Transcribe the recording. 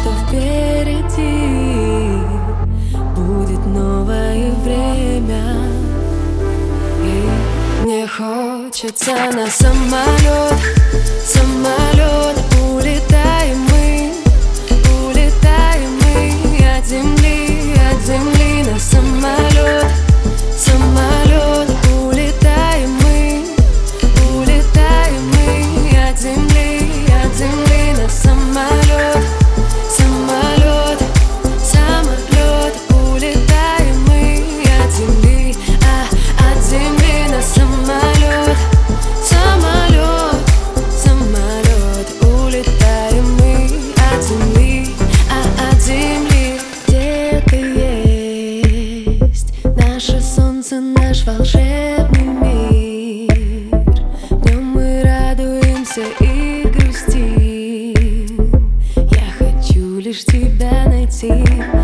что впереди будет новое время. И мне хочется на самолет, самолет. Улетаем мы от земли на самолет, самолет. Улетаем мы от земли на самолет, самолет, самолет. Улетаем мы от земли на самолет, самолет, самолет. Улетаем мы от земли, от земли. Где-то есть наше солнце, наш волшебный мир. В нем мы радуемся и грустим. Я хочу лишь тебя найти.